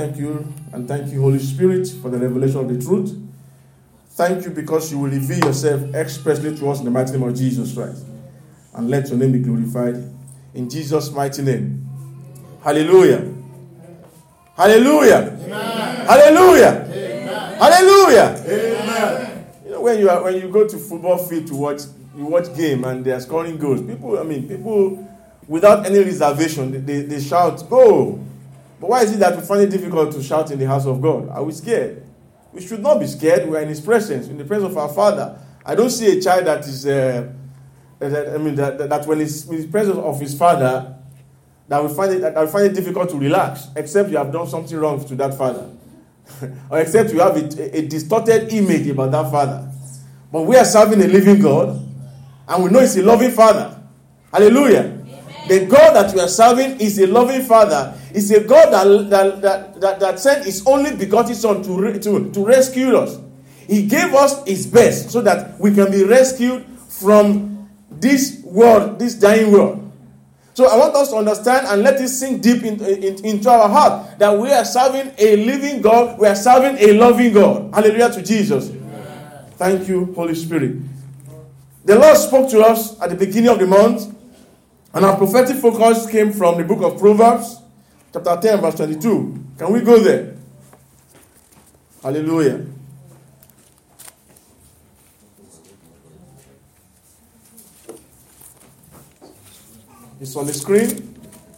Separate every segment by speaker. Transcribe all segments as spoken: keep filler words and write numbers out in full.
Speaker 1: thank you, and thank you, Holy Spirit, for the revelation of the truth. Thank you because you will reveal yourself expressly to us in the mighty name of Jesus Christ. And let your name be glorified. In Jesus' mighty name. Hallelujah. Hallelujah. Amen. Hallelujah. Amen. Hallelujah. Amen. You know, when you are when you go to football field to watch you watch game and they are scoring goals, people, I mean, people without any reservation, they, they, they shout, "Go!" But why is it that we find it difficult to shout in the house of God? Are we scared? We should not be scared. We are in His presence, in the presence of our Father. I don't see a child that is, uh, that, I mean, that, that, that when he's in the presence of his father, that will find it that will find it difficult to relax, except you have done something wrong to that father, or except you have a, a distorted image about that father. But we are serving a living God, and we know He's a loving Father. Hallelujah. The God that we are serving is a loving Father. It's a God that, that, that, that, that sent His only begotten Son to, to, to rescue us. He gave us His best so that we can be rescued from this world, this dying world. So I want us to understand and let it sink deep in, in, into our heart that we are serving a living God. We are serving a loving God. Hallelujah to Jesus. Amen. Thank you, Holy Spirit. The Lord spoke to us at the beginning of the month. And our prophetic focus came from the book of Proverbs, chapter ten, verse twenty-two. Can we go there? Hallelujah. It's on the screen.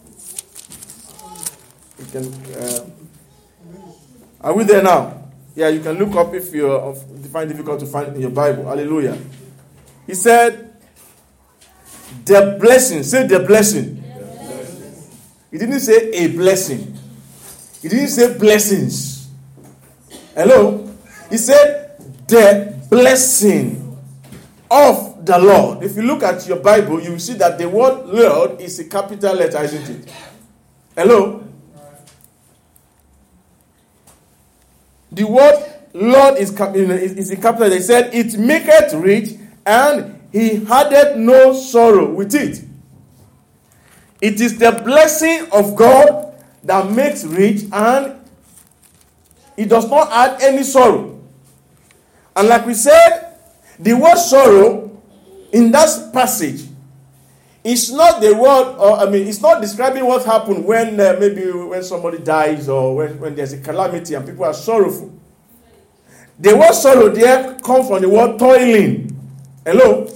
Speaker 1: You can. Uh, are we there now? Yeah, you can look up if you find it difficult to find it in your Bible. Hallelujah. He said, the blessing. Say the blessing. The blessing. He didn't say a blessing. He didn't say blessings. Hello? He said the blessing of the Lord. If you look at your Bible, you will see that the word Lord is a capital letter, isn't it? Hello? The word Lord is, is a capital letter. He said, it maketh rich and He added no sorrow with it. It is the blessing of God that makes rich, and it does not add any sorrow. And like we said, the word sorrow in that passage is not the word, or I mean, it's not describing what happened when uh, maybe when somebody dies or when, when there's a calamity and people are sorrowful. The word sorrow there comes from the word toiling. Hello?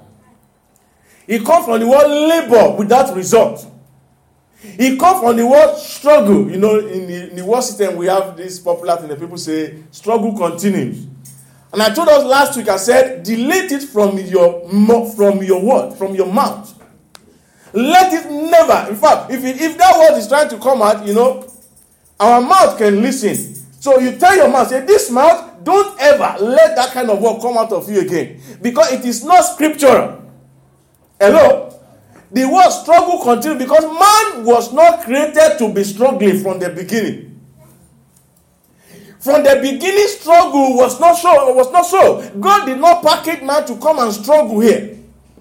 Speaker 1: It comes from the word labor without result. It comes from the word struggle. You know, in the, in the word system, we have this popular thing that people say, struggle continues. And I told us last week, I said, delete it from your from your word, from your mouth. Let it never, in fact, if, it, if that word is trying to come out, you know, our mouth can listen. So you tell your mouth, say, this mouth, don't ever let that kind of word come out of you again. Because it is not scriptural. Hello? The word struggle continues because man was not created to be struggling from the beginning. From the beginning, struggle was not so. Was not so. God did not package man to come and struggle here.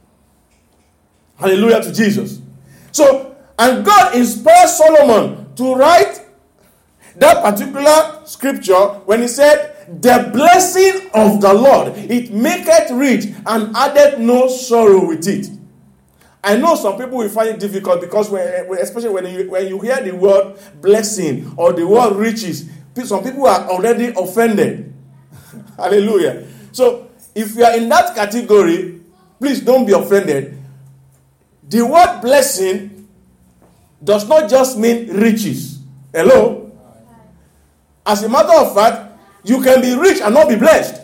Speaker 1: Hallelujah to Jesus. So, and God inspired Solomon to write that particular scripture when he said, the blessing of the Lord, it maketh rich and addeth no sorrow with it. I know some people will find it difficult because, when, especially when you, when you hear the word blessing or the word riches, some people are already offended. Hallelujah. So, if you are in that category, please don't be offended. The word blessing does not just mean riches. Hello? As a matter of fact, you can be rich and not be blessed.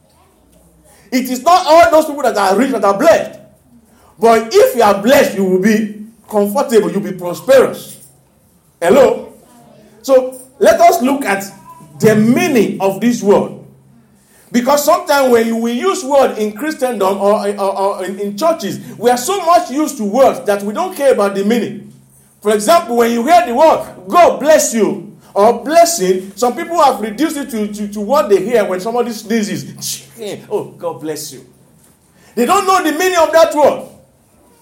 Speaker 1: It is not all those people that are rich that are blessed. But if you are blessed, you will be comfortable, you will be prosperous. Hello? So, let us look at the meaning of this word. Because sometimes when we use word in Christendom or, or, or in, in churches, we are so much used to words that we don't care about the meaning. For example, when you hear the word, God bless you, or blessing, some people have reduced it to, to, to what they hear when somebody sneezes. Oh, God bless you. They don't know the meaning of that word.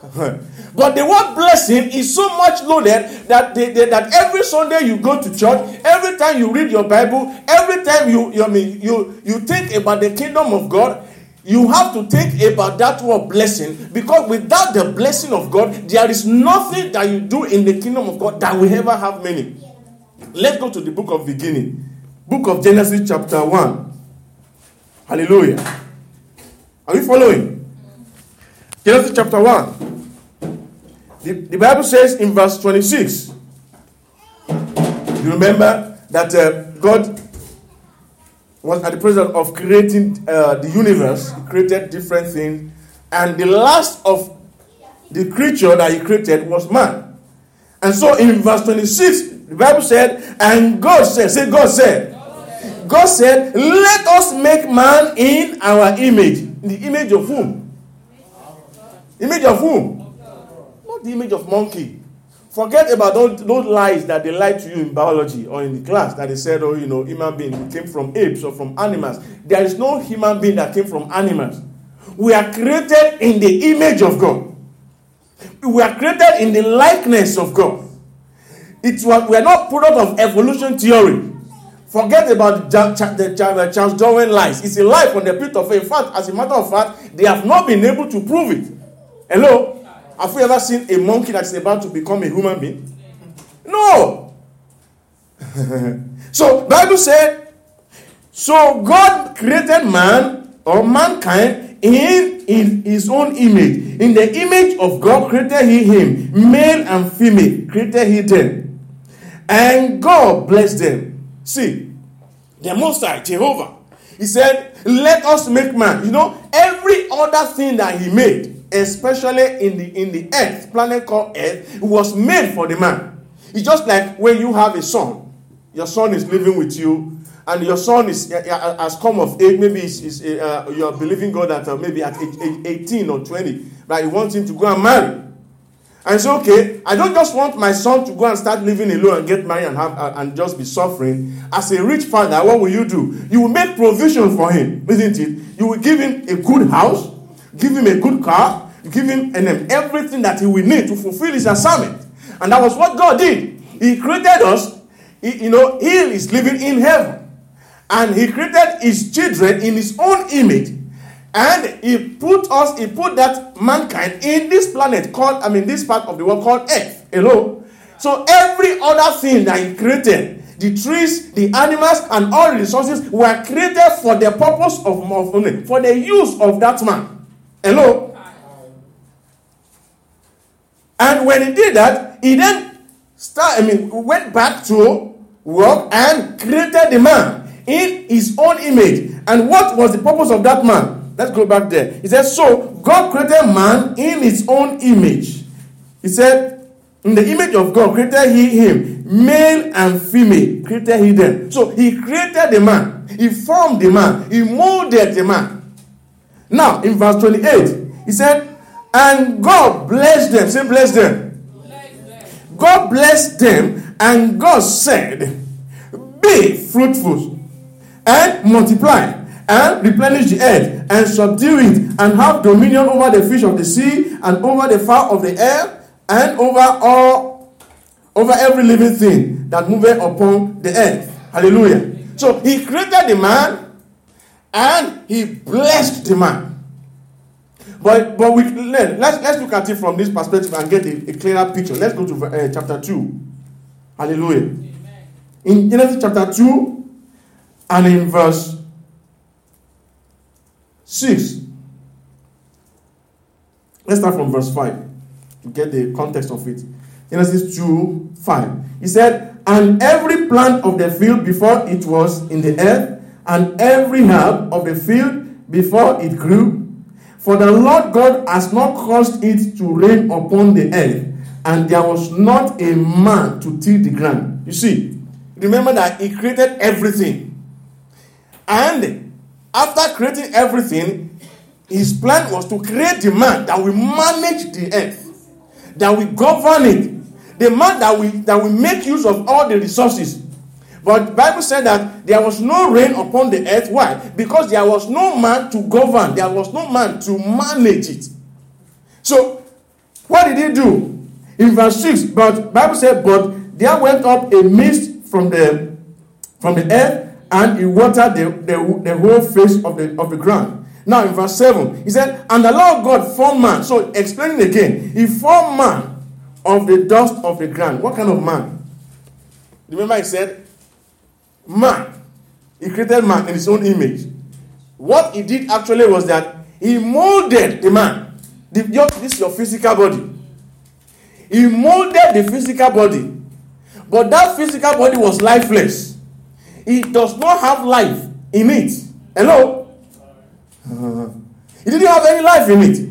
Speaker 1: But the word blessing is so much loaded that they, they, that every Sunday you go to church, every time you read your Bible, every time you you I mean you you think about the kingdom of God, you have to think about that word blessing, because without the blessing of God, there is nothing that you do in the kingdom of God that will ever have meaning. Let's go to the book of beginning, book of Genesis chapter one. Hallelujah. Are you following? Genesis chapter one. The, the Bible says in verse twenty-six, you remember that uh, God was at the process of creating uh, the universe. He created different things, and the last of the creature that he created was man. And so in verse twenty-six, the Bible said, and God said, say God said, God said, let us make man in our image. In the image of whom? Image of whom? Not the image of monkey. Forget about those, those lies that they lied to you in biology or in the class, that they said, oh, you know, human being came from apes or from animals. There is no human being that came from animals. We are created in the image of God. We are created in the likeness of God. It's what we are not product of evolution theory. Forget about the Charles Darwin lies. It's a lie from the pit of faith. In fact, as a matter of fact, they have not been able to prove it. Hello? Have you ever seen a monkey that's about to become a human being? No. So, Bible said, so God created man or mankind in, in his own image. In the image of God created he him. Male and female created he them. And God blessed them. See, the Most High, Jehovah, he said, let us make man. You know, every other thing that he made, especially in the in the earth, planet called Earth, was made for the man. It's just like when you have a son. Your son is living with you, and your son is uh, has come of age. Maybe is, is, uh, you are believing God that uh, maybe at age, age eighteen or twenty, but you want him to go and marry. And so, okay, I don't just want my son to go and start living alone and get married and have uh, and just be suffering. As a rich father, what will you do? You will make provision for him, isn't it? You will give him a good house, give him a good car, give him and then everything that he will need to fulfill his assignment. And that was what God did. He created us. He, you know, he is living in heaven, and he created his children in his own image. And he put us, he put that mankind in this planet called, I mean, this part of the world called Earth. Hello? So every other thing that he created, the trees, the animals, and all the resources were created for the purpose of, of for the use of that man. Hello? And when he did that, he then start, I mean, went back to work and created the man in his own image. And what was the purpose of that man? Let's go back there. He said, so God created man in his own image. He said, in the image of God created he him. Male and female created he them. So he created the man. He formed the man. He molded the man. Now, in verse twenty-eight, he said, and God blessed them. Say, bless them. Bless them. God blessed them, and God said, be fruitful and multiply, and replenish the earth, and subdue it, and have dominion over the fish of the sea, and over the fowl of the air, and over all, over every living thing that moveth upon the earth. Hallelujah. So he created the man, and he blessed the man. But but we learn. Let's let's look at it from this perspective and get a, a clearer picture. Let's go to uh, chapter two. Hallelujah. Amen. In Genesis chapter two, and in verse six. Let's start from verse five to get the context of it. Genesis two, five. He said, and every plant of the field before it was in the earth, and every herb of the field before it grew, for the Lord God has not caused it to rain upon the earth, and there was not a man to till the ground. You see, remember that he created everything. And after creating everything, his plan was to create the man that will manage the earth, that will govern it, the man that will, that will make use of all the resources. But the Bible said that there was no rain upon the earth. Why? Because there was no man to govern. There was no man to manage it. So, What did he do? In verse six, but Bible said, but there went up a mist from the from the earth, and it watered the, the, the whole face of the of the ground. Now in verse seven, he said, and the Lord God formed man. So explaining again, he formed man of the dust of the ground. What kind of man? Remember he said, man. He created man in his own image. What he did actually was that he molded the man. The, your, this is your physical body. He molded the physical body. But that physical body was lifeless. It does not have life in it. Hello? Uh, it didn't have any life in it.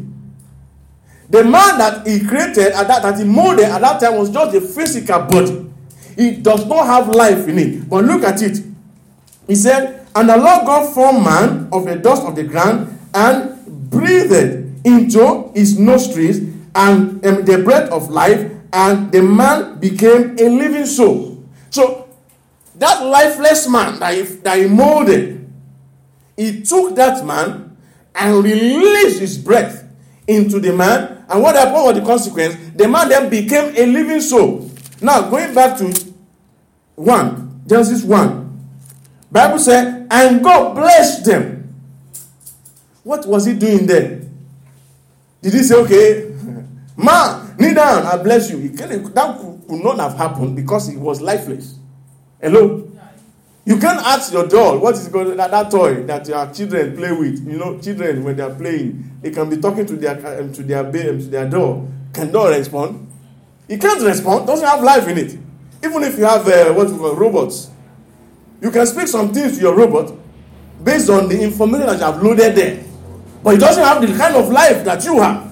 Speaker 1: The man that he created, at that, that he molded at that time was just a physical body. It does not have life in it. But look at it. He said, and the Lord God formed man of the dust of the ground and breathed into his nostrils and um, the breath of life, and the man became a living soul. So that lifeless man that he, that he molded, he took that man and released his breath into the man. And what happened? What was the consequence? The man then became a living soul. Now going back to one, Genesis one. Bible said, and God blessed them. What was he doing there? Did he say, okay, man, kneel down, I bless you? He can't, that could not have happened because he was lifeless. Hello? You can't ask your doll, what is going that, that toy that your children play with. You know, children, when they are playing, they can be talking to their um, to their baby, to their doll. Can doll respond? It can't respond, doesn't have life in it. Even if you have uh, what we call robots. You can speak some things to your robot based on the information that you have loaded there. But it doesn't have the kind of life that you have.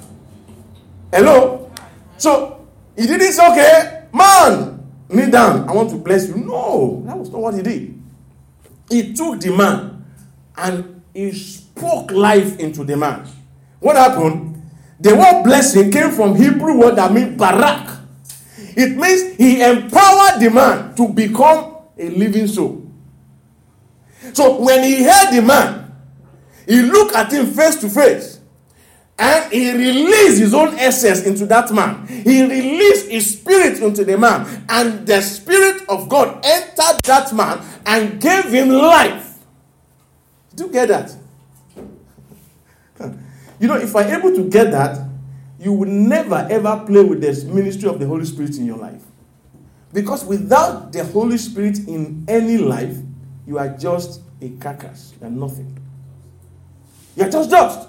Speaker 1: Hello? So, he didn't say, okay, man, kneel down, I want to bless you. No, that was not what he did. He took the man and he spoke life into the man. What happened? The word blessing came from Hebrew word that means barak. It means he empowered the man to become a living soul. So when he heard the man, he looked at him face to face and he released his own essence into that man. He released his spirit into the man, and the spirit of God entered that man and gave him life. Do you get that? You know, if I'm able to get that, you will never ever play with the ministry of the Holy Spirit in your life. Because without the Holy Spirit in any life, you are just a carcass. You are nothing. You are just dust.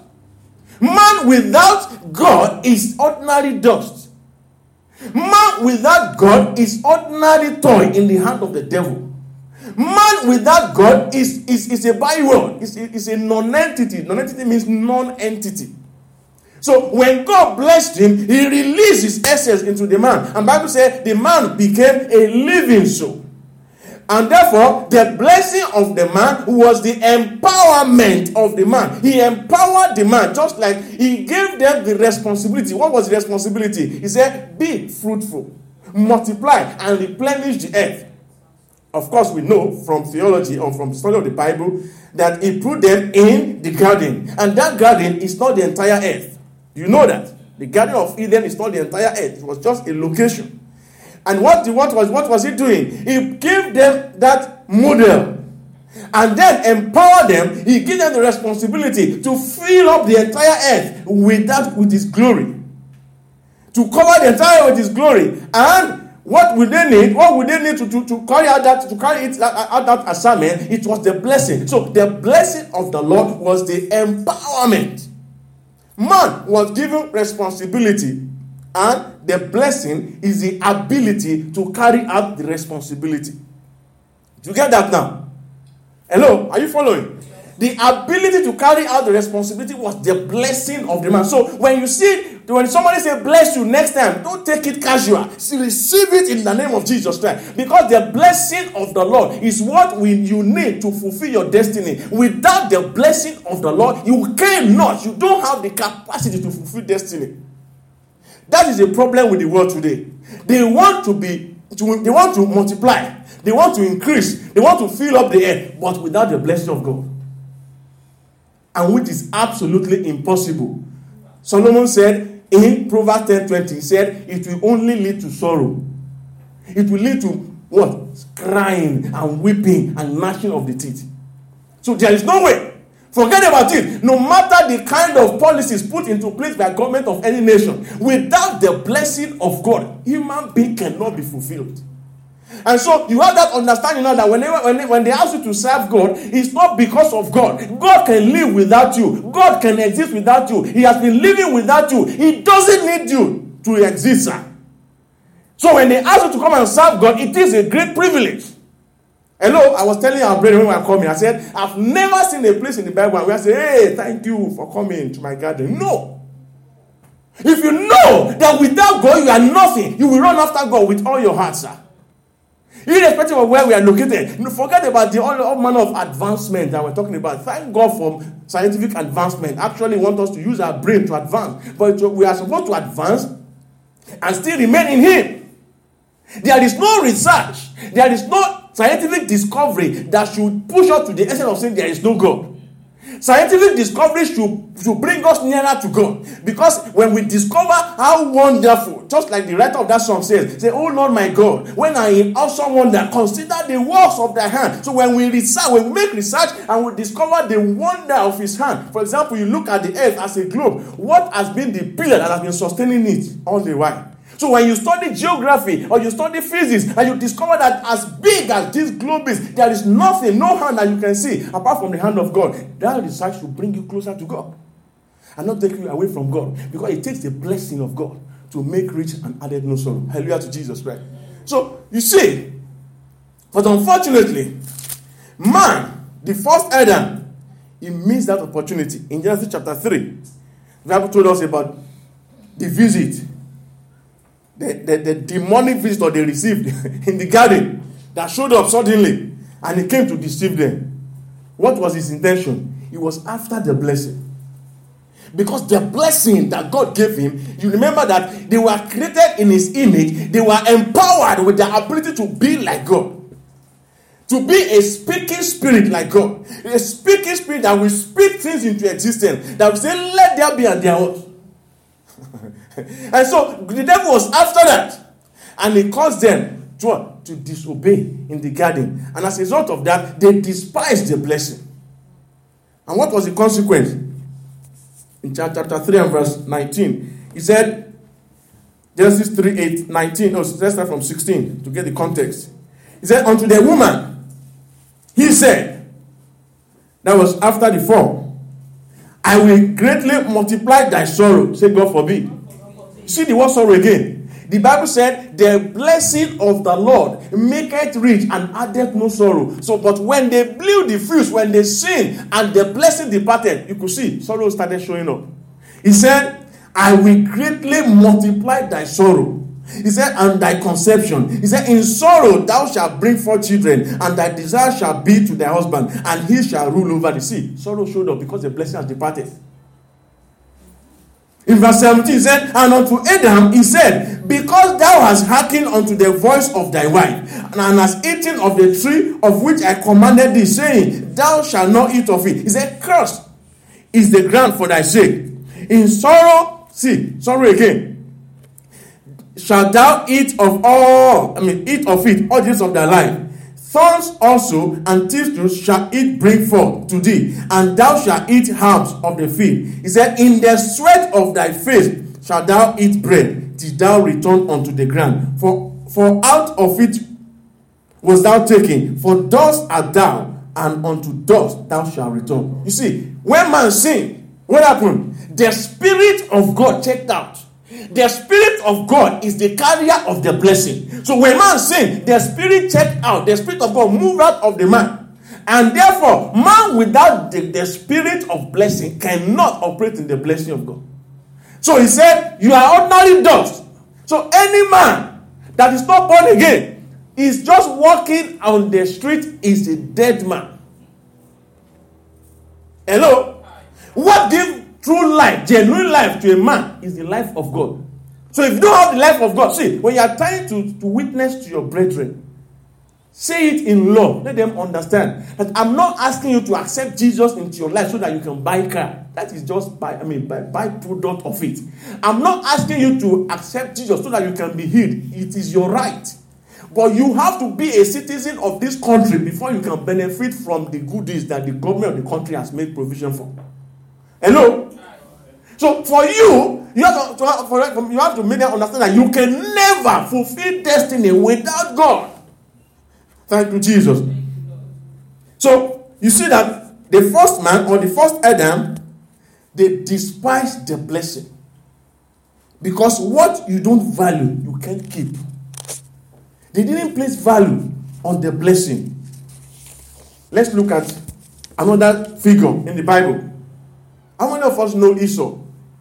Speaker 1: Man without God is ordinary dust. Man without God is ordinary toy in the hand of the devil. Man without God is, is, is a byword. It's, it's a non-entity. Non-entity means non-entity. So when God blessed him, he released his essence into the man. And the Bible said the man became a living soul. And therefore, the blessing of the man was the empowerment of the man. He empowered the man, just like he gave them the responsibility. What was the responsibility? He said, be fruitful, multiply, and replenish the earth. Of course, we know from theology or from the study of the Bible that he put them in the garden. And that garden is not the entire earth. You know that. The Garden of Eden is not the entire earth. It was just a location. And what, what, was, what was he doing? He gave them that model. And then empowered them. He gave them the responsibility to fill up the entire earth with that, with his glory. To cover the entire earth with his glory. And what would they need? What would they need to, to, to carry out that, to carry it out that assignment? It was the blessing. So the blessing of the Lord was the empowerment. Man was given responsibility. And the blessing is the ability to carry out the responsibility. Do you get that now? Hello? Are you following? The ability to carry out the responsibility was the blessing of the man. So when you see, when somebody say bless you next time, don't take it casual. Receive it in the name of Jesus Christ. Because the blessing of the Lord is what we, you need to fulfill your destiny. Without the blessing of the Lord, you cannot. You don't have the capacity to fulfill destiny. That is a problem with the world today. They want to be, they want to multiply. They want to increase. They want to fill up the earth, but without the blessing of God. And which is absolutely impossible. Solomon said, in Proverbs ten twenty, he said, it will only lead to sorrow. It will lead to what? Crying and weeping and gnashing of the teeth. So there is no way. Forget about it. No matter the kind of policies put into place by government of any nation, without the blessing of God, human being cannot be fulfilled. And so you have that understanding now that whenever when they, when they ask you to serve God, it's not because of God. God can live without you. God can exist without you. He has been living without you. He doesn't need you to exist, sir. So when they ask you to come and serve God, it is a great privilege. Hello, I was telling our brother when we were coming, I said, I've never seen a place in the Bible where I say, hey, thank you for coming to my garden. No. If you know that without God you are nothing, you will run after God with all your heart, sir. Irrespective of where we are located. Forget about the all, all manner of advancement that we're talking about. Thank God for scientific advancement. Actually, want us to use our brain to advance. But we are supposed to advance and still remain in Him. There is no research. There is no scientific discovery that should push us to the essence of saying there is no God. Scientific discovery should, should bring us nearer to God. Because when we discover how wonderful, just like the writer of that song says, say, oh Lord my God, when I in awesome wonder, consider the works of thy hand. So when we research, when we make research and we discover the wonder of his hand. For example, you look at the earth as a globe. What has been the pillar that has been sustaining it all the while? So when you study geography or you study physics and you discover that as big as this globe is, there is nothing, no hand that you can see apart from the hand of God, that research will bring you closer to God and not take you away from God, because it takes the blessing of God to make rich and added no sorrow. Hallelujah to Jesus Christ. So you see, but unfortunately, man, the first Adam, he missed that opportunity. In Genesis chapter three, the Bible told us about the visit. The, the, the demonic visitor they received in the garden that showed up suddenly, and he came to deceive them. What was his intention? It was after the blessing. Because the blessing that God gave him, you remember that they were created in his image, they were empowered with the ability to be like God. To be a speaking spirit like God. A speaking spirit that will speak things into existence, that will say, let there be, and there was. And so the devil was after that, and he caused them to, to disobey in the garden, and as a result of that, they despised the blessing. And what was the consequence? In chapter three and verse nineteen, he said, Genesis three, eight, nineteen, no, let's start from sixteen to get the context. He said, unto the woman, he said, that was after the fall, I will greatly multiply thy sorrow. Say, God forbid. See the word sorrow again. The Bible said, the blessing of the Lord maketh rich and addeth no sorrow. So, but when they blew the fuse, when they sinned and the blessing departed, you could see sorrow started showing up. He said, I will greatly multiply thy sorrow. He said, and thy conception. He said, in sorrow thou shalt bring forth children, and thy desire shall be to thy husband, and he shall rule over the sea. Sorrow showed up because the blessing has departed. In verse seventeen, he said, and unto Adam, he said, because thou hast hearkened unto the voice of thy wife, and hast eaten of the tree of which I commanded thee, saying, thou shalt not eat of it. He said, cursed is the ground for thy sake. In sorrow, see, sorrow again, shalt thou eat of all, I mean, eat of it all the days of thy life. Thorns also and thistles shall it bring forth to thee, and thou shalt eat herbs of the field. He said, in the sweat of thy face shalt thou eat bread, till thou return unto the ground. For, for out of it was thou taken, for dust art thou, and unto dust thou shalt return. You see, when man sinned, what happened? The Spirit of God checked out. The Spirit of God is the carrier of the blessing. So when man sinned, the Spirit checked out. The Spirit of God moved out of the man. And therefore, man without the, the Spirit of blessing cannot operate in the blessing of God. So he said, you are ordinary dust. So any man that is not born again is just walking on the street is a dead man. Hello? What gives true life, genuine life to a man is the life of God. So if you don't have the life of God, see, when you are trying to, to witness to your brethren, Say it in love. Let them understand that I'm not asking you to accept Jesus into your life so that you can buy a car. That is just by, I mean, by byproduct of it. I'm not asking you to accept Jesus so that you can be healed. It is your right. But you have to be a citizen of this country before you can benefit from the goodies that the government of the country has made provision for. Hello? So for you, you have to, for, you have to make them understand that you can never fulfill destiny without God. Thank you, Jesus. So you see that the first man or the first Adam, they despised the blessing. Because what you don't value, you can't keep. They didn't place value on the blessing. Let's look at another figure in the Bible. How many of us know Esau?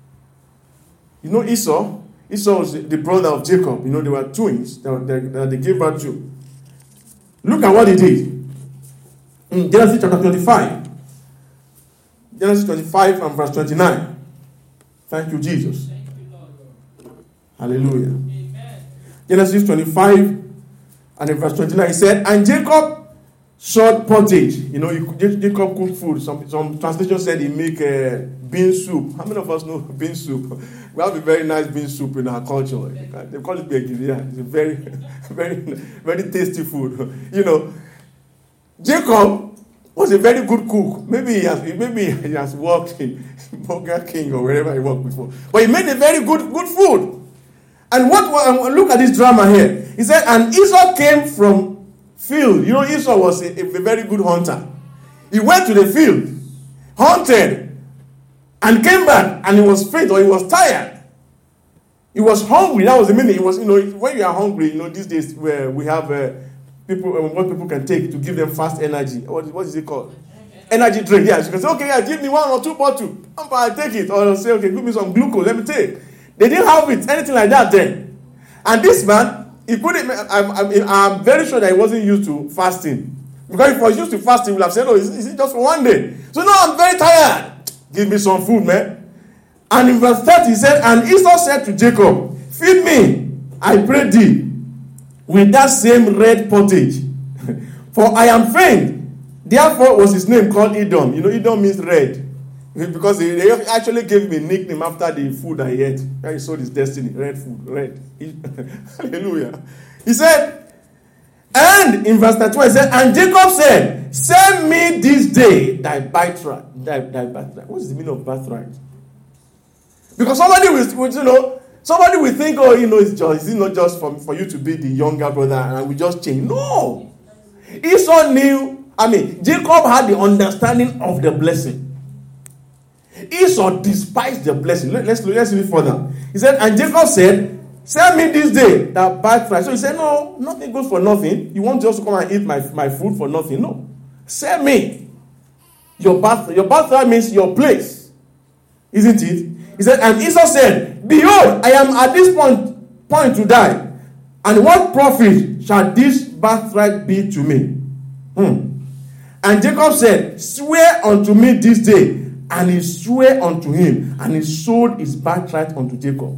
Speaker 1: You know Esau? Esau was the brother of Jacob. You know, they were twins that they, that they gave birth to. Look at what he did. In Genesis chapter twenty-five. Genesis twenty-five and verse twenty-nine. Thank you, Jesus. Thank you, Lord. Hallelujah. Amen. Genesis twenty-five and in verse twenty-nine, he said, and Jacob sought pottage. You know, Jacob cooked food. Some, some translations said he make uh, bean soup. How many of us know bean soup? We have a very nice bean soup in our culture. They call it begiria. It's a very, very, very tasty food. You know, Jacob was a very good cook. Maybe he has, maybe he has worked in Burger King or wherever he worked before. But he made a very good, good food. And what? Look at this drama here. He said, and Esau came from field. You know, Esau was a, a very good hunter. He went to the field, hunted, and came back, and he was faint or he was tired. He was hungry. That was the meaning. He was, you know, when you are hungry, you know, these days where we have uh, people, uh, what people can take to give them fast energy. What, what is it called? Energy drink. Yeah, you can say, okay, yeah, give me one or two bottles. I'll take it. Or say, okay, give me some glucose. Let me take. They didn't have it, anything like that then. And this man, he couldn't. I'm, I'm, I'm very sure that he wasn't used to fasting. Because if he was used to fasting, he would have said, oh, is, is it just for one day? So no, I'm very tired. Give me some food, man. And in verse thirty, he said, and Esau said to Jacob, feed me, I pray thee, with that same red pottage. For I am faint. Therefore was his name called Edom. You know, Edom means red. Because they, they actually gave him a nickname after the food I ate. Where he sold his destiny. Red food. Red. Hallelujah. He said, and in verse thirty-one, he said, and Jacob said, send me this day thy birthright. Thy, thy birthright. What is the meaning of birthright? Because somebody will, you know, somebody will think, oh, you know, it's just, it's not just for, for you to be the younger brother and we just change. No. Esau knew, I mean, Jacob had the understanding of the blessing. Esau despised the blessing. Let's, let's read further. He said, and Jacob said, send me this day that birthright. So he said, no, nothing goes for nothing. You want just to come and eat my, my food for nothing? No. Send me your birthright. Your birthright means your place. Isn't it? He said, and Esau said, behold, I am at this point, point to die. And what profit shall this birthright be to me? Hmm. And Jacob said, swear unto me this day. And he swore unto him, and he sold his birthright unto Jacob.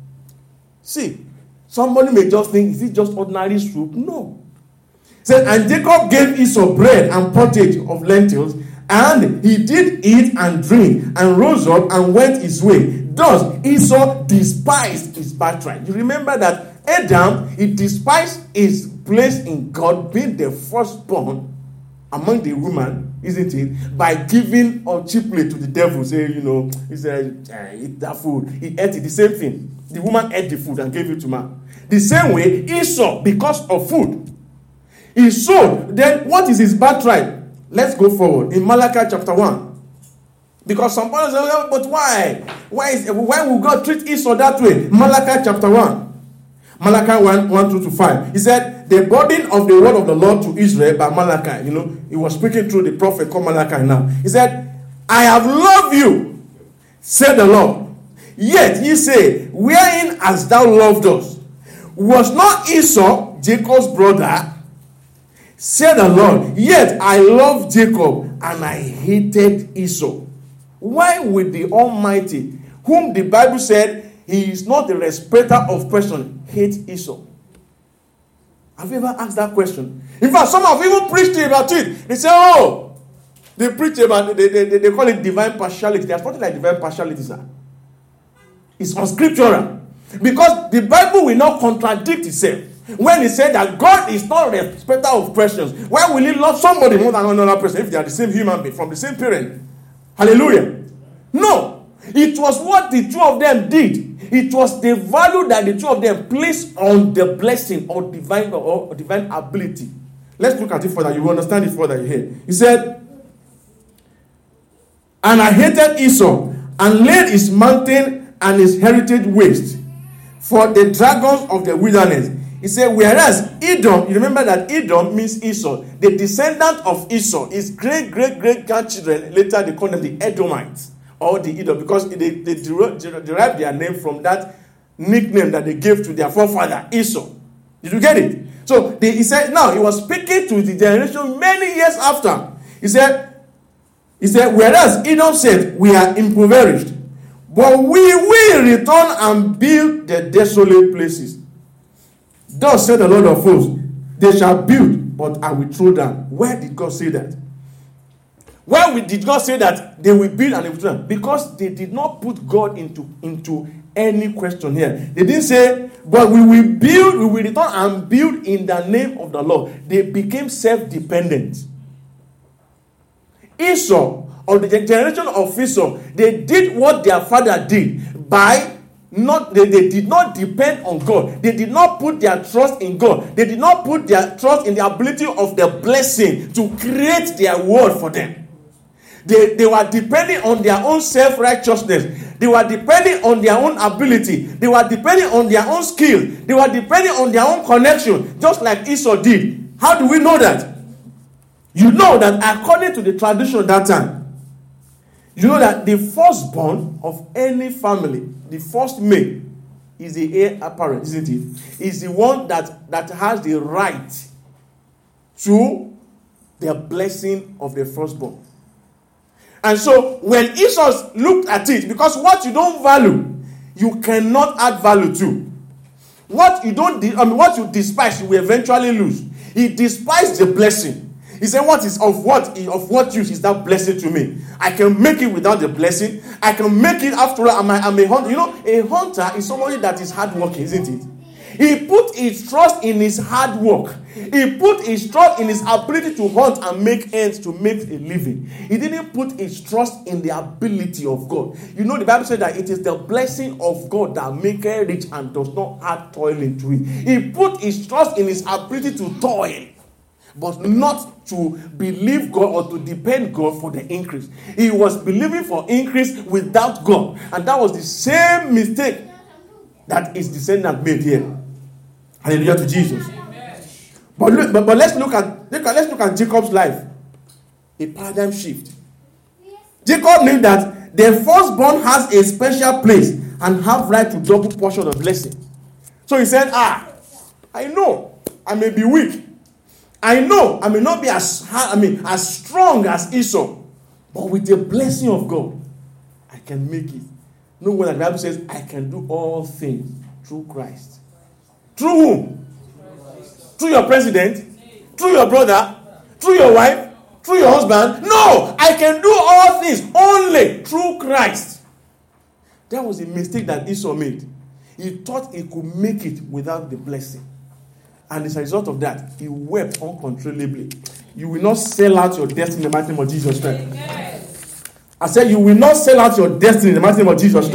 Speaker 1: See, somebody may just think, is it just ordinary soup? No. He said, and Jacob gave Esau bread and pottage of lentils, and he did eat and drink, and rose up and went his way. Thus Esau despised his birthright. You remember that Adam, he despised his place in God, being the firstborn among the women, isn't it? By giving or cheaply to the devil, say, you know, he said, eh, eat that food. He ate it, the same thing. The woman ate the food and gave it to man. The same way, Esau, because of food, he sold. Then what is his birthright? Let's go forward in Malachi chapter one. Because some people say, oh, but why? Why is why will God treat Esau that way? Malachi chapter one. Malachi one, one, two to five. He said, the burden of the word of the Lord to Israel by Malachi. You know, he was speaking through the prophet called Malachi now. He said, I have loved you, said the Lord. Yet ye say, wherein hast thou loved us? Was not Esau Jacob's brother? Said the Lord. Yet I loved Jacob and I hated Esau. Why would the Almighty, whom the Bible said he is not a respecter of person, hate Esau? Have you ever asked that question? In fact, some have even preached about it. They say, oh, they preach about it, they, they, they call it divine partiality. There's nothing like divine partiality, sir. It's unscriptural. Because the Bible will not contradict itself. When it said that God is not a respecter of persons, why will he love somebody more than another person if they are the same human being, from the same parent? Hallelujah. No. It was what the two of them did. It was the value that the two of them placed on the blessing or divine or, or divine ability. Let's look at it further. You will understand it further here. He said, and I hated Esau and laid his mountain and his heritage waste for the dragons of the wilderness. He said, whereas Edom, you remember that Edom means Esau. The descendant of Esau, his great, great, great grandchildren, later they call them the Edomites or the Edom, because they, they derived their name from that nickname that they gave to their forefather, Esau. Did you get it? So they, he said, now he was speaking to the generation many years after. He said, he said, whereas Edom said, we are impoverished, but we will return and build the desolate places. Thus said the Lord of hosts, they shall build, but I will throw down. Where did God say that? Why we did God say that they will build and they will throw down? Because they did not put God into, into any question here. They didn't say, but we will build, we will return and build in the name of the Lord. They became self-dependent. Esau, or the generation of Esau, they did what their father did by Not they, they did not depend on God. They did not put their trust in God. They did not put their trust in the ability of the blessing to create their world for them. They, they were depending on their own self-righteousness. They were depending on their own ability. They were depending on their own skill. They were depending on their own connection, just like Esau did. How do we know that? You know that according to the tradition of that time, you know that the firstborn of any family, the first male, is the heir apparent, isn't it? Is the one that, that has the right to the blessing of the firstborn. And so when Esau looked at it, because what you don't value, you cannot add value to. What you don't, I mean, what you despise, you will eventually lose. He despised the blessing. He said, "What is of what of what use is that blessing to me? I can make it without the blessing. I can make it after all. I'm a, I'm a hunter. You know, a hunter is somebody that is hardworking, isn't it? He put his trust in his hard work. He put his trust in his ability to hunt and make ends to make a living. He didn't put his trust in the ability of God. You know, the Bible said that it is the blessing of God that maketh rich and does not add toil into it. He put his trust in his ability to toil, but not to believe God or to depend God for the increase. He was believing for increase without God. And that was the same mistake that his descendant made here. Hallelujah to Jesus. But, look, but, but let's look at let's look at Jacob's life. A paradigm shift. Jacob knew that the firstborn has a special place and have right to double portion of blessing. So he said, ah, I know I may be weak. I know I may not be as I mean as strong as Esau, but with the blessing of God, I can make it. No wonder the Bible says, I can do all things through Christ. Through whom? Through your president? Through your brother? Through your wife? Through your husband? No! I can do all things only through Christ. That was a mistake that Esau made. He thought he could make it without the blessing. And as a result of that, he wept uncontrollably. You will not sell out your destiny in the mighty name of Jesus Christ. Yes. I said, you will not sell out your destiny in the mighty name of Jesus Christ.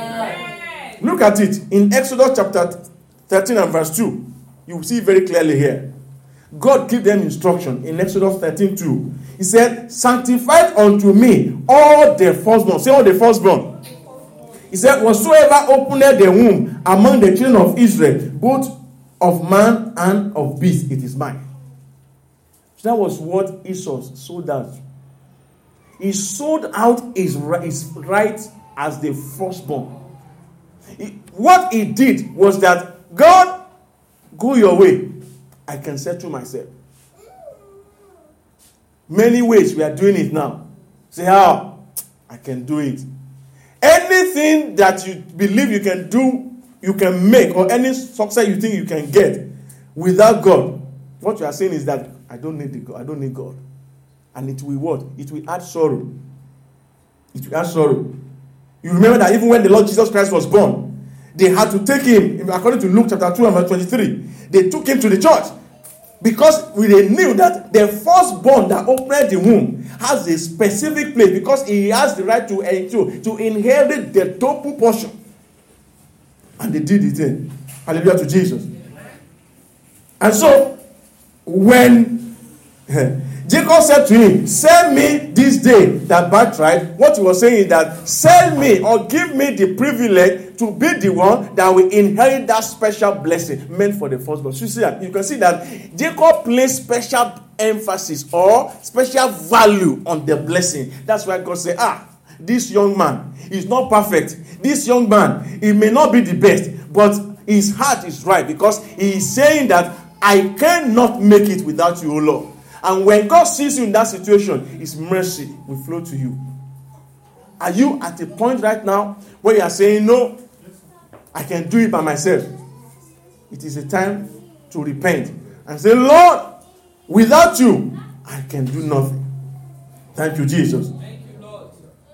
Speaker 1: Yes. Look at it in Exodus chapter thirteen and verse two. You will see very clearly here. God gave them instruction in Exodus thirteen two. He said, sanctify unto me all the firstborn. Say all the firstborn. He said, whatsoever opened the womb among the children of Israel, both of man and of beast, it is mine. So that was what Esau sold out. He sold out his, his right as the firstborn. He, what he did was that, God, go your way. I can settle myself. Many ways we are doing it now. Say, how? I can do it. Anything that you believe you can do, you can make, or any success you think you can get, without God, what you are saying is that I don't need the God. I don't need God. And it will what? It will add sorrow. It will add sorrow. You remember that even when the Lord Jesus Christ was born, they had to take him, according to Luke chapter two and verse twenty-three, they took him to the church. Because they knew that the firstborn that opened the womb has a specific place, because he has the right to, to, to inherit the double portion. And they did it then. Hallelujah to Jesus. And so, when Jacob said to him, sell me this day that birthright, what he was saying is that sell me or give me the privilege to be the one that will inherit that special blessing meant for the firstborn. So you see that, you can see that Jacob placed special emphasis or special value on the blessing. That's why God said, ah, this young man is not perfect. This young man, he may not be the best, but his heart is right, because he is saying that I cannot make it without you, O Lord. And when God sees you in that situation, his mercy will flow to you. Are you at a point right now where you are saying, no, I can do it by myself? It is a time to repent and say, Lord, without you, I can do nothing. Thank you, Jesus.
Speaker 2: Thank you, Lord.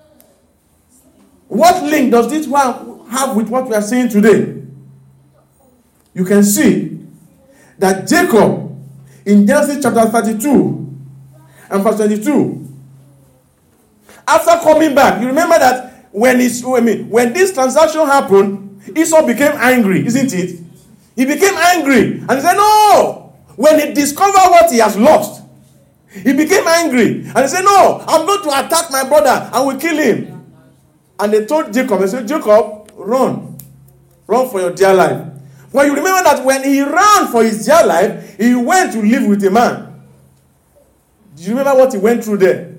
Speaker 1: What link does this one have with what we are saying today? You can see that Jacob, in Genesis chapter thirty-two and verse twenty-two, after coming back, you remember that when it's, I mean, when this transaction happened, Esau became angry, isn't it? He became angry and he said, no! When he discovered what he has lost, he became angry and he said, no, I'm going to attack my brother and will kill him. And they told Jacob, they said, Jacob, run. Run for your dear life. Well, you remember that when he ran for his dear life, he went to live with a man. Do you remember what he went through there?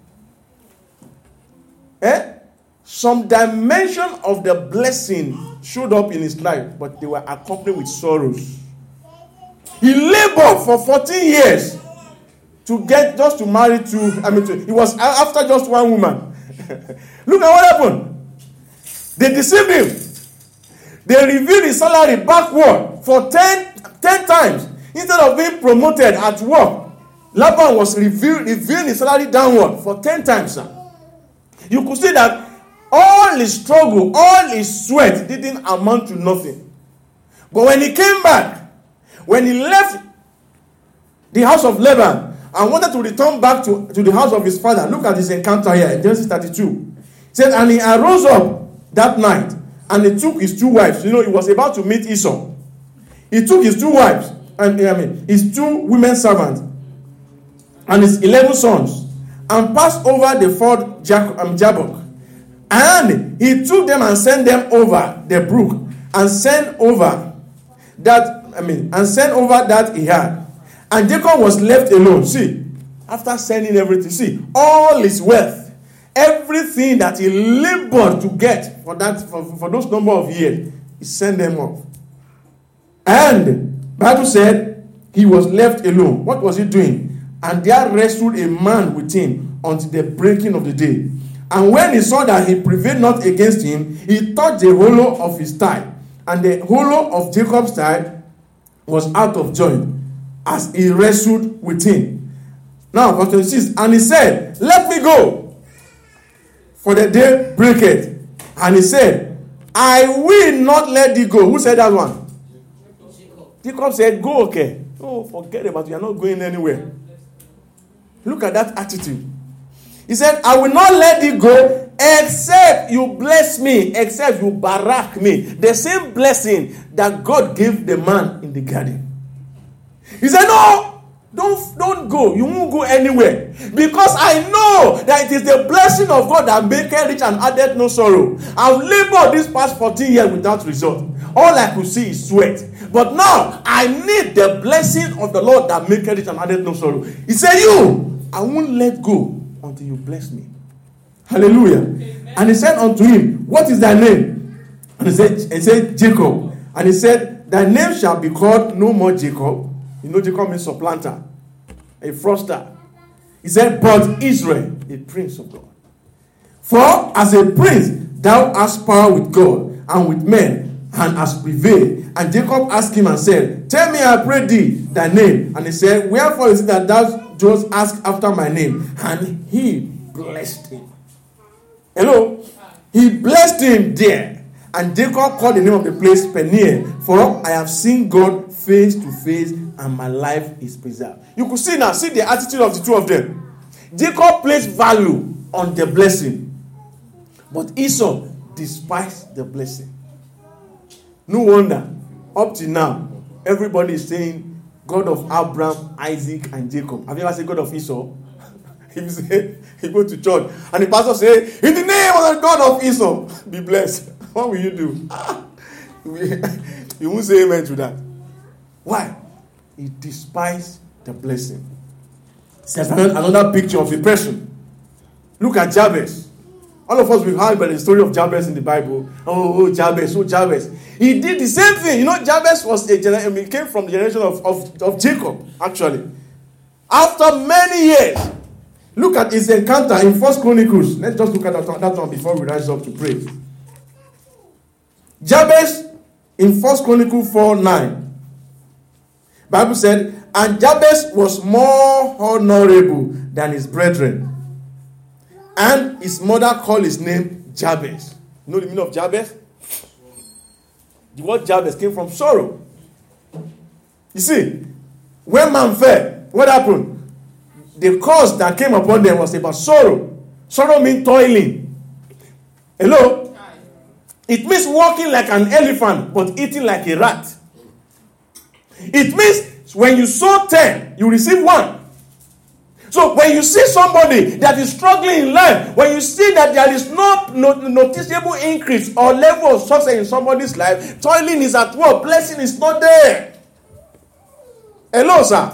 Speaker 1: Eh? Some dimension of the blessing showed up in his life, but they were accompanied with sorrows. He labored for fourteen years to get just to marry to, I mean, to, he was after just one woman. Look at what happened. They deceived him. They reviewed his salary backward for ten, ten times. Instead of being promoted at work, Laban was reviewing, reviewing his salary downward for ten times. Sir. You could see that all his struggle, all his sweat didn't amount to nothing. But when he came back, when he left the house of Laban and wanted to return back to, to the house of his father, look at this encounter here in Genesis thirty-two. It said, and he arose up that night, and he took his two wives. You know, he was about to meet Esau. He took his two wives, and I mean, his two women servants, and his eleven sons, and passed over the ford Jabbok. And he took them and sent them over the brook, and sent over that, I mean, and sent over that he had. And Jacob was left alone. See, after sending everything, see, all his wealth, everything that he labored to get for that for, for those number of years, he sent them off. And the Bible said he was left alone. What was he doing? And there wrestled a man with him until the breaking of the day. And when he saw that he prevailed not against him, he touched the hollow of his thigh. And the hollow of Jacob's thigh was out of joint as he wrestled with him. Now, verse twenty-six, and he said, let me go, for the day breaketh. And he said, I will not let thee go. Who said that one? Jacob, Jacob said, go, okay. Oh, forget about it. You're not going anywhere. Look at that attitude. He said, I will not let thee go except you bless me, except you barak me. The same blessing that God gave the man in the garden. He said, no, don't, don't go. You won't go anywhere. Because I know that it is the blessing of God that maketh rich and addeth no sorrow. I've labored this past fourteen years without result. All I could see is sweat. But now, I need the blessing of the Lord that maketh rich and addeth no sorrow. He said, you, I won't let go until you bless me. Hallelujah. Amen. And he said unto him, what is thy name? And he said, he said, Jacob. And he said, thy name shall be called no more Jacob. You know, Jacob means supplanter, a froster. He said, but Israel, a prince of God. For as a prince, thou hast power with God and with men, and has prevailed. And Jacob asked him and said, tell me, I pray thee, thy name. And he said, wherefore is it that thou dost ask after my name? And he blessed him. Hello? He blessed him there. And Jacob called the name of the place Peniel, for I have seen God face to face, and my life is preserved. You could see now, see the attitude of the two of them. Jacob placed value on the blessing, but Esau despised the blessing. No wonder, up to now, everybody is saying God of Abraham, Isaac, and Jacob. Have you ever said God of Esau? If you say, you go to church, and the pastor say, in the name of the God of Esau, be blessed. What will you do? You won't say amen to that. Why? He despised the blessing. There's another picture of a person. Look at Jabez. All of us, we've heard about the story of Jabez in the Bible. Oh, oh Jabez, oh, Jabez. He did the same thing. You know, Jabez was a gener- he came from the generation of, of, of Jacob, actually. After many years, look at his encounter in First Chronicles. Let's just look at that, that one before we rise up to pray. Jabez in First Chronicles four nine. Bible said, and Jabez was more honorable than his brethren. And his mother called his name Jabez. You know the meaning of Jabez? The word Jabez came from sorrow. You see, when man fell, what happened? The curse that came upon them was about sorrow. Sorrow means toiling. Hello? It means walking like an elephant, but eating like a rat. It means when you sow ten, you receive one. So when you see somebody that is struggling in life, when you see that there is no, no noticeable increase or level of success in somebody's life, toiling is at work, blessing is not there. Hello, sir.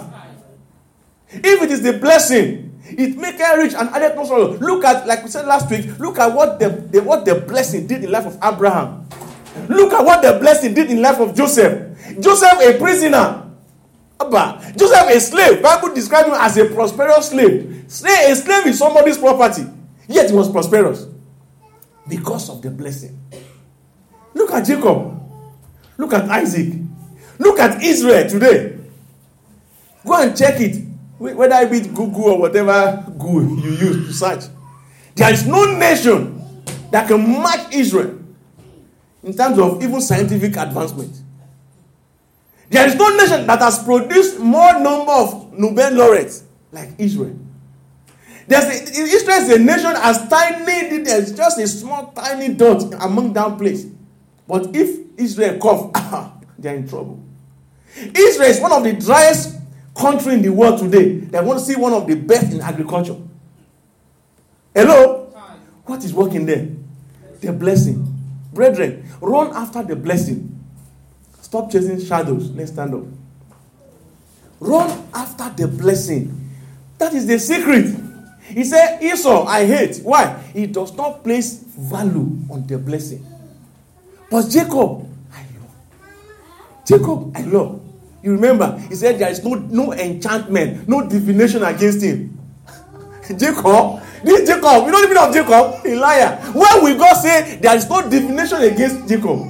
Speaker 1: If it is the blessing, it make her rich and added no sorrow. Look at, like we said last week, look at what the, the what the blessing did in the life of Abraham. Look at what the blessing did in the life of Joseph. Joseph, a prisoner. Abba. Joseph, a slave. Bible describes him as a prosperous slave. Say a slave is somebody's property. Yet he was prosperous. Because of the blessing. Look at Jacob. Look at Isaac. Look at Israel today. Go and check it. Whether it be Google or whatever Google you use to search. There is no nation that can match Israel in terms of even scientific advancement. There is no nation that has produced more number of Nobel laureates like Israel. There's a, Israel is a nation as tiny, there's just a small tiny dot among that place. But if Israel cough, they're in trouble. Israel is one of the driest countries in the world today. They want to see one of the best in agriculture. Hello? What is working there? The blessing. Brethren, run after the blessing. Stop chasing shadows. Let's stand up. Run after the blessing. That is the secret. He said, Esau, I hate. Why? He does not place value on the blessing. But Jacob, I love. Jacob, I love. You remember, he said there is no, no enchantment, no divination against him. Jacob, this Jacob, you know the meaning of Jacob? A liar. Why will God say there is no divination against Jacob?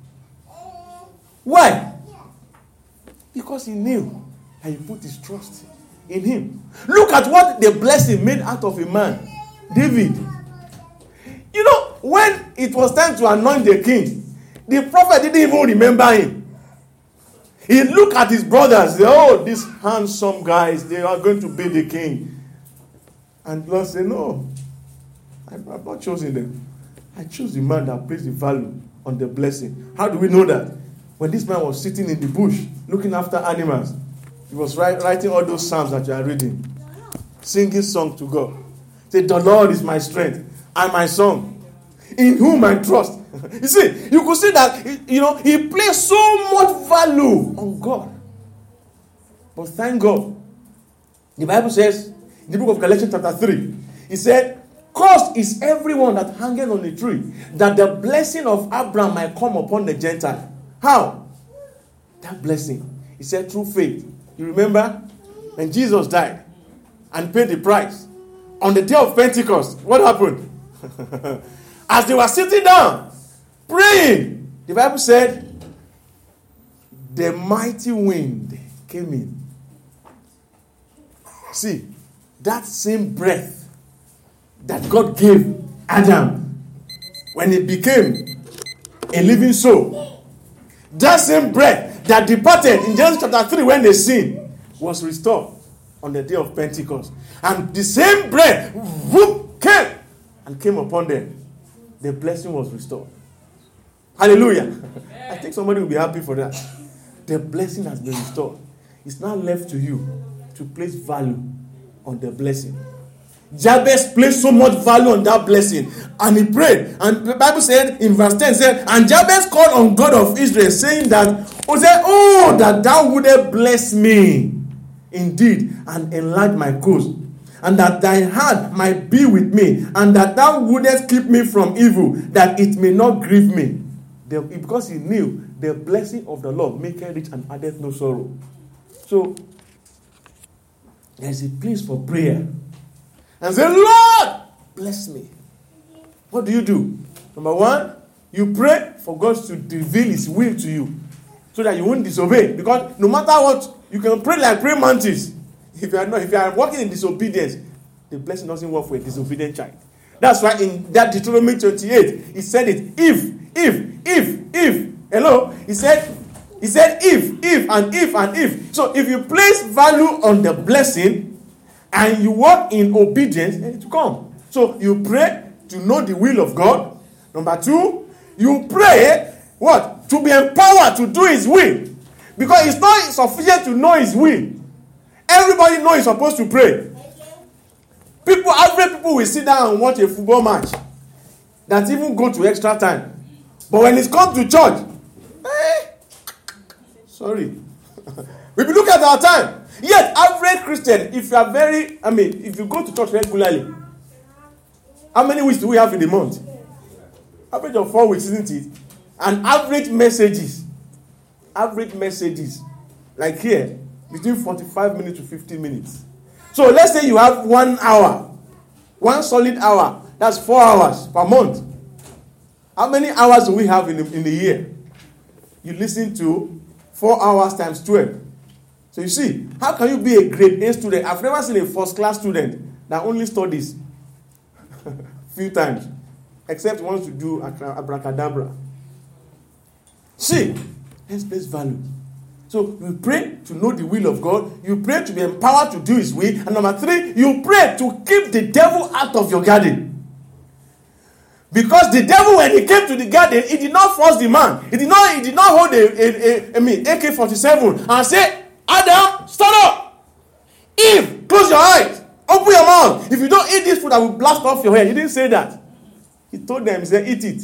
Speaker 1: Why? Because he knew and he put his trust in him. Look at what the blessing made out of a man, David. You know, when it was time to anoint the king, the prophet didn't even remember him. He looked at his brothers. They, oh, these handsome guys, they are going to be the king. And Lord said, no, I've not chosen them. I chose the man that placed the value on the blessing. How do we know that? When this man was sitting in the bush, looking after animals, he was write, writing all those psalms that you are reading, singing song to God. He said, the Lord is my strength and my song, in whom I trust. You see, you could see that, you know, he placed so much value on God. But thank God, the Bible says, in the book of Galatians chapter three, he said, cursed is everyone that hangeth on the tree, that the blessing of Abraham might come upon the Gentile. How? That blessing. He said through faith. You remember? When Jesus died and paid the price, on the day of Pentecost, what happened? As they were sitting down, praying, The Bible said, the mighty wind came in. See, that same breath that God gave Adam when he became a living soul, that same breath that departed in Genesis chapter three when they sinned, was restored on the day of Pentecost. And the same breath whoop, came and came upon them. The blessing was restored. Hallelujah. Amen. I think somebody will be happy for that. The blessing has been restored. It's now left to you to place value on the blessing. Jabez placed so much value on that blessing, and he prayed. And the Bible said in verse ten, said, and Jabez called on God of Israel, saying that, oh, said, oh, that thou wouldest bless me indeed, and enlarge my coast, and that thy hand might be with me, and that thou wouldest keep me from evil, that it may not grieve me. The, because he knew the blessing of the Lord maketh rich and addeth no sorrow. So there's a place for prayer. And say, Lord, bless me. What do you do? Number one, you pray for God to reveal his will to you, so that you won't disobey. Because no matter what, you can pray like praying mantis. If you are not, if you are walking in disobedience, the blessing doesn't work for a disobedient child. That's why in that Deuteronomy twenty-eight, he said it. If, if, if, if. Hello? He said, he said if, if, and if, and if. So if you place value on the blessing and you walk in obedience, then it will come. So you pray to know the will of God. Number two, you pray what? To be empowered to do his will. Because it's not sufficient to know his will. Everybody knows he's supposed to pray. People, average people will sit down and watch a football match that even go to extra time. But when it comes to church, eh, sorry. We look at our time. Yet, average Christian, if you are very, I mean, if you go to church regularly, how many weeks do we have in a month? Average of four weeks, isn't it? And average messages, average messages, like here, between forty-five minutes to fifty minutes. So let's say you have one hour, one solid hour, that's four hours per month. How many hours do we have in the, in the year? You listen to four hours times twelve. So you see, how can you be a grade A student? I've never seen a first class student that only studies few times, except wants to do abracadabra. See, let's place value. So you pray to know the will of God. You pray to be empowered to do his will. And number three, you pray to keep the devil out of your garden. Because the devil, when he came to the garden, he did not force the man. He did not, he did not hold a, a, a, I mean, A K forty-seven and say, Adam, stand up. Eve, close your eyes. Open your mouth. If you don't eat this food, I will blast off your head. He didn't say that. He told them, he said, eat it.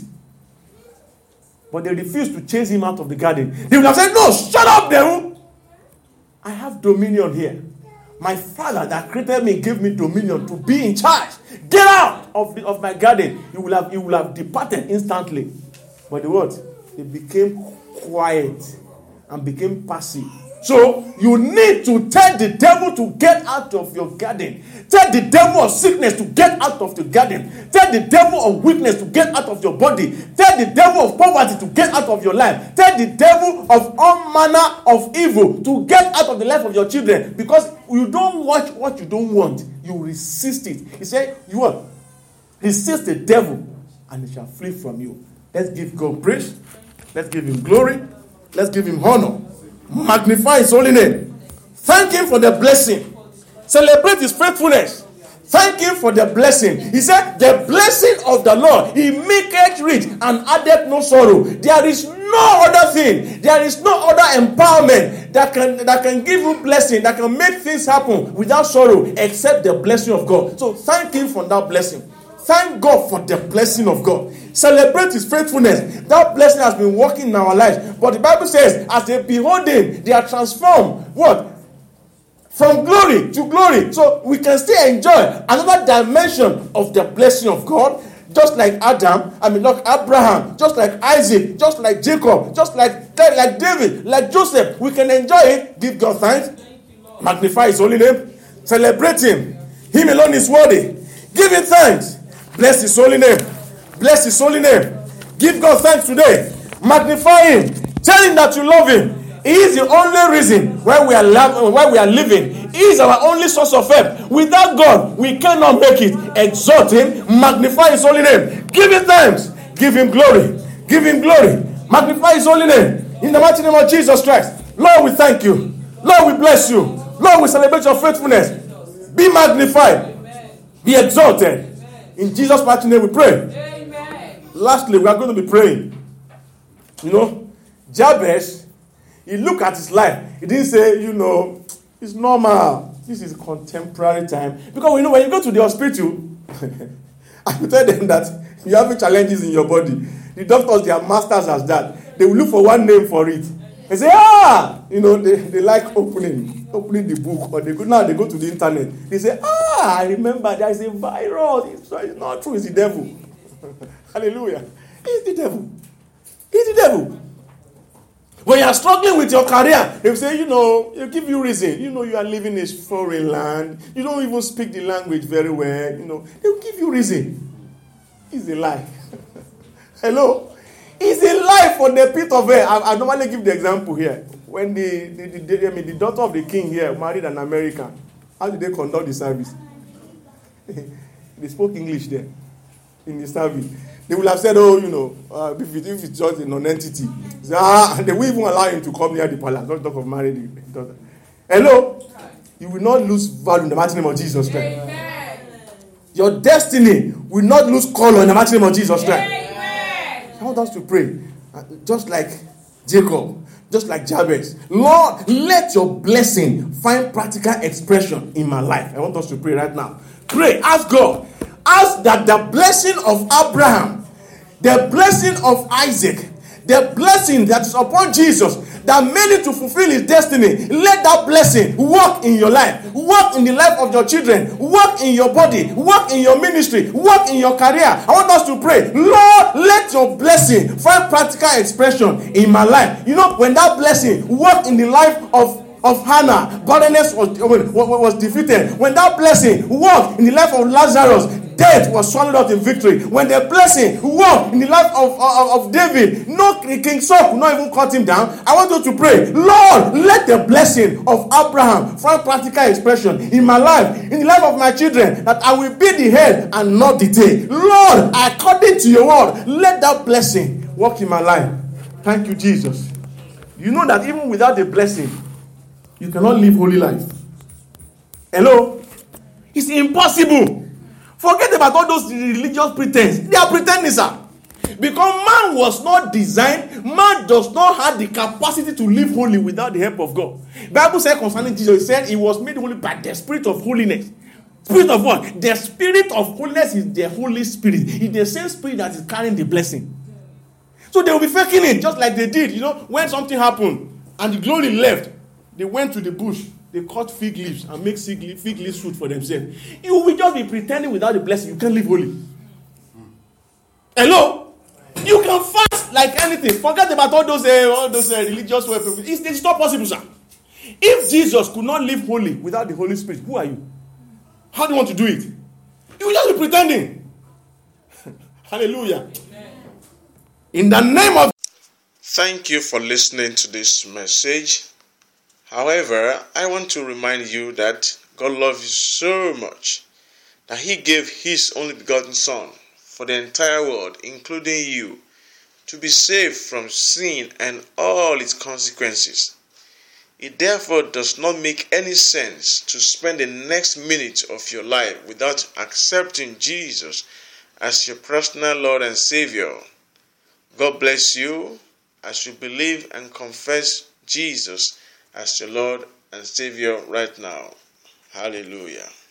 Speaker 1: But they refused to chase him out of the garden. They would have said, no, shut up, devil. I have dominion here. My Father that created me gave me dominion to be in charge. Get out of, the, of my garden. He will have, he will have departed instantly. But the what? He became quiet and became passive. So you need to tell the devil to get out of your garden. Tell the devil of sickness to get out of the garden. Tell the devil of weakness to get out of your body. Tell the devil of poverty to get out of your life. Tell the devil of all manner of evil to get out of the life of your children. Because you don't watch what you don't want. You resist it. He said, you what? Resist the devil and he shall flee from you. Let's give God praise. Let's give him glory. Let's give him honor. Magnify his holy name. Thank him for the blessing. Celebrate his faithfulness. Thank him for the blessing. He said, the blessing of the Lord, he maketh rich and addeth no sorrow. There is no other thing. There is no other empowerment that can, that can give you blessing, that can make things happen without sorrow, except the blessing of God. So thank him for that blessing. Thank God for the blessing of God. Celebrate his faithfulness. That blessing has been working in our lives. But the Bible says, as they behold him, they are transformed. What? From glory to glory. So we can still enjoy another dimension of the blessing of God. Just like Adam, I mean, like Abraham, just like Isaac, just like Jacob, just like, like David, like Joseph. We can enjoy it. Give God thanks. Magnify his holy name. Celebrate him. Him alone is worthy. Give him thanks. Bless his holy name. Bless his holy name. Give God thanks today. Magnify him. Tell him that you love him. He is the only reason why we are la- why we are living. He is our only source of help. Without God, we cannot make it. Exalt him, magnify his holy name. Give him thanks. Give him glory. Give him glory. Magnify his holy name. In the mighty name of Jesus Christ. Lord, we thank you. Lord, we bless you. Lord, we celebrate your faithfulness. Be magnified. Be exalted. In Jesus' mighty name we pray. Lastly, we are going to be praying. You know, Jabez, he looked at his life. He didn't say, you know, it's normal. This is contemporary time. Because we know when you go to the hospital, I will tell them that you have challenges in your body. The doctors, they are masters as that. They will look for one name for it. They say, ah, you know, they, they like opening, opening the book. Or they go, now they go to the internet. They say, ah, I remember there is a virus. It's, it's not true, it's the devil. Hallelujah. It's the devil. It's the devil. When you are struggling with your career, they will say, you know, they'll give you reason. You know, you are living in a foreign land. You don't even speak the language very well. You know, they will give you reason. It's a lie. Hello? It's a lie for the pit of hell. I, I normally give the example here. When the, the, the, the, I mean, the daughter of the king here married an American, how did they conduct the service? They spoke English there in the service. They will have said, oh, you know, uh, if, it, if it's just a non-entity. Say, ah, they will even allow him to come near the palace. Don't talk of marrying the daughter. Hello? You will not lose value in the mighty name of Jesus Christ. Amen. Your destiny will not lose color in the mighty name of Jesus Christ. Amen. I want us to pray. Uh, just like Jacob, just like Jabez. Lord, let your blessing find practical expression in my life. I want us to pray right now. Pray. Ask God. Ask that the blessing of Abraham, the blessing of Isaac, the blessing that is upon Jesus, that made it to fulfill his destiny, let that blessing work in your life, work in the life of your children, work in your body, work in your ministry, work in your career. I want us to pray, Lord, let your blessing find practical expression in my life. You know, when that blessing worked in the life of Of Hannah, barrenness was, was defeated. When that blessing worked in the life of Lazarus, death was swallowed up in victory. When the blessing worked in the life of, of, of David, no King Saul could not even cut him down. I want you to pray, Lord, let the blessing of Abraham find practical expression in my life, in the life of my children, that I will be the head and not the tail. Lord, according to your word, let that blessing work in my life. Thank you, Jesus. You know that even without the blessing, you cannot live holy life. Hello? It's impossible. Forget about all those religious pretense. They are pretending, sir. Because man was not designed, man does not have the capacity to live holy without the help of God. The Bible said concerning Jesus, it said he was made holy by the spirit of holiness. Spirit of what? The spirit of holiness is the Holy Spirit. It's the same spirit that is carrying the blessing. So they will be faking it, just like they did. You know, when something happened and the glory left, they went to the bush, they cut fig leaves and make fig leaf, fig leaf fruit for themselves. You will just be pretending without the blessing. You can't live holy. Hello? You can fast like anything. Forget about all those, uh, all those uh, religious weapons. It's, it's not possible, sir. If Jesus could not live holy without the Holy Spirit, who are you? How do you want to do it? You will just be pretending. Hallelujah. In the name of...
Speaker 2: Thank you for listening to this message. However, I want to remind you that God loves you so much that He gave His only begotten Son for the entire world, including you, to be saved from sin and all its consequences. It therefore does not make any sense to spend the next minute of your life without accepting Jesus as your personal Lord and Savior. God bless you as you believe and confess Jesus as your Lord and Savior right now. Hallelujah.